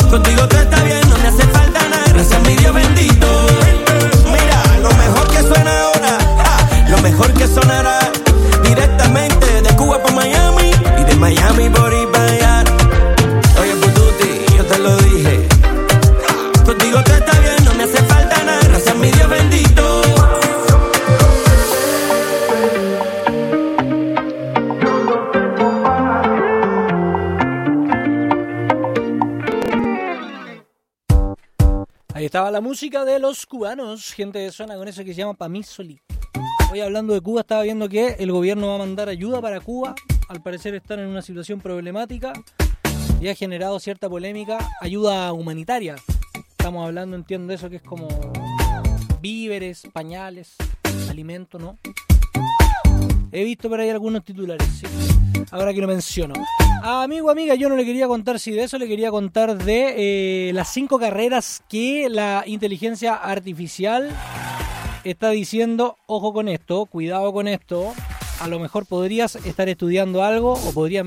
Contigo todo está bien, no me hace falta nada. Gracias a mi Dios bendito. Mira, lo mejor que suena ahora, lo mejor que sonará. Directamente de Cuba para Miami y de Miami por ir para allá. Oye, Pututi, yo te lo dije. Contigo todo está bien, no me hace falta nada. Gracias a mi Dios bendito. Ahí estaba la música de los cubanos. Gente, suena con eso que se llama Pa' mí solito. Hoy hablando de Cuba, estaba viendo que el gobierno va a mandar ayuda para Cuba. Al parecer están en una situación problemática y ha generado cierta polémica. Ayuda humanitaria. Estamos hablando, entiendo, de eso que es como víveres, pañales, alimentos, ¿no? He visto por ahí algunos titulares, sí. Ahora que lo menciono. Amigo, amiga, yo no le quería contar de eso, le quería contar de las 5 carreras que la inteligencia artificial está diciendo. Ojo con esto, cuidado con esto. A lo mejor podrías estar estudiando algo o podrías